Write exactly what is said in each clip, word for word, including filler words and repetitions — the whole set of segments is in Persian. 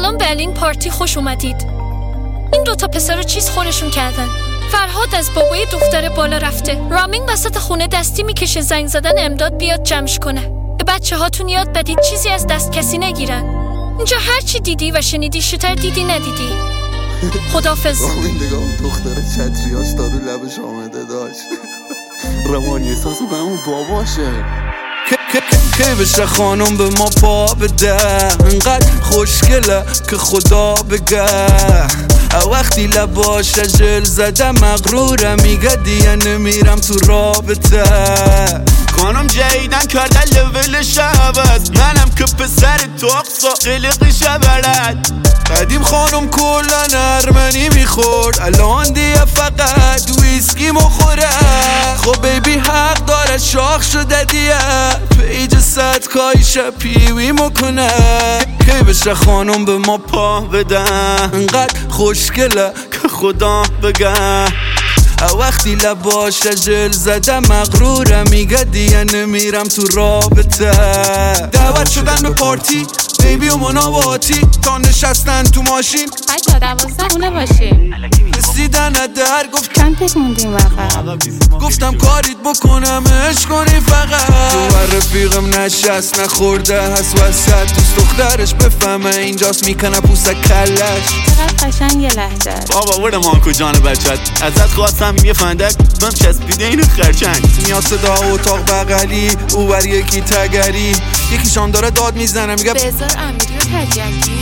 سلام برلین پارتی، خوش اومدید. این دوتا پسر رو چیز خورشون کردن. فرهاد از بابای دختر بالا رفته. رامین وسط خونه دستی میکشه زنگ زدن امداد بیاد جمعش کنه. به بچه هاتون یاد بدید چیزی از دست کسی نگیرن. اینجا هر چی دیدی و شنیدی شتر دیدی ندیدی. خدافظ. رامین نگاه دختر چتریاش دارو لبش آمده داشت. روانی احساسو به اون باباشه. که بشه خانم به ما پا بده، انقدر خوشگله که خدا بگه. وقتی لباش جل زده مغروره، میگه دیگه نمیرم تو رابطه. خانم جیدن کردن لولش عوض، منم که پسر توقصا قلقش بلد. قدیم خانم کلن ارمنی میخورد، الان دیگه فقط ویسکی مخوره. خب بیبی حق داره شاخ شده دیگه، پیج صدکایش پیوی مکنه. که بشه خانم به ما پا بده، انقدر خوشگله که خدا بگه. وقتی لباش جل زده مغروره، میگه دیگه نمیرم تو رابطه. دعوت شدن به پارتی بیبی و مناواتی، تا نشستن تو ماشین بچه ها دوازده خونه باشیم. رسیدن در گفت چند تک موندیم وقت. گفتم کاریت بکنم عشق کنی فقط. تو رفیقم نشست نخورده هست وسط، دوست دخترش بفهمه اینجاست میکنه پوسه کلش. چقدر قشنگ یه لحظه. بابا ورد مانکو جان بچت، ازت خواستم یه فندک بم چسبیده اینو خرچنگ. میاد صدا اتاق بغلی، او بر یکی تگری، یکیشان داره داد میزنه میگه بذار امیری و تجنگی.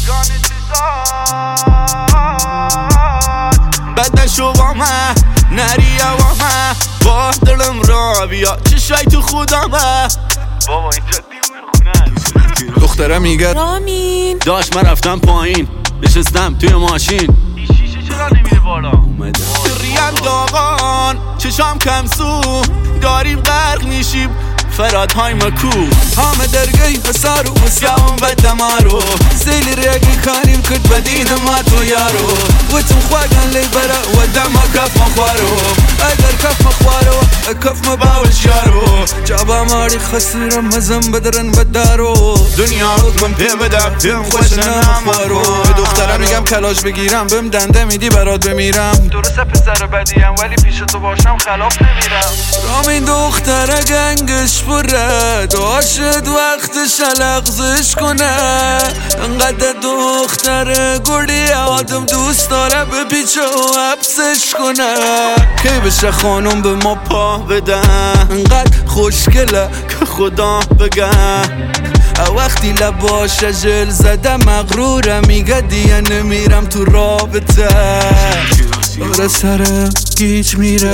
بد نشو با من نریه با من، با دلم را بیا چشای تو خودمه. بابا اینجا دیوونه خونه. دختره میگه رامین داشت من رفتم پایین، نشستم توی ماشین. این شیشه چرا نمیره بالا؟ اومده ریم داغان چشام کم سو، داریم غرق میشیم فرادهای مکو. همه درگی پسر و مسیام بدمارو، زیلی ریگی کاریم کد بدید ما تو یارو. و تو خواهن لی برا و دم کف مخوارو، اگر کف مخوارو کف مباوش یارو. جابا ماری خسرم مزم بدرن بدارو، دنیا رو کن پی بدم پیم خوش نمارو. به دختره میگم کلاش بگیرم بهم دنده میدی برات بمیرم. درسته پسر بدیم ولی پیش تو باشم خلاف نمیرم. رامین دختره گنگش پره، داشت وقتش لغزش کنه. انقدر دختره گردی آدم دوست داره به پیچه و حبسش کنه. که بشه خانم به ما پا بده، انقدر خوشگله که خدا بگه. وقتی لباش جل زده مغروره، میگه دیگه نمیرم تو رابطه. داره سرم گیج میره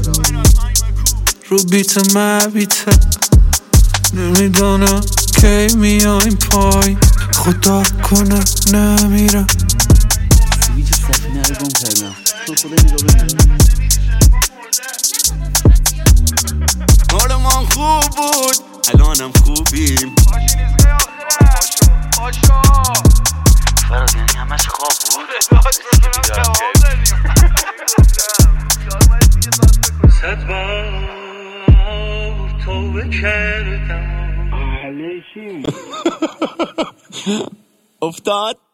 رو بیت مبیته، نمیدانم کی میایم پای، خدا کنه نمیرم. سویچ سفینه رو گم کردم، تو خدا نگاه بکنم. حالمان خوب بود الانم خوبیم. فراد یعنی همش خواب بود. صد بار توبه کردم. افتاد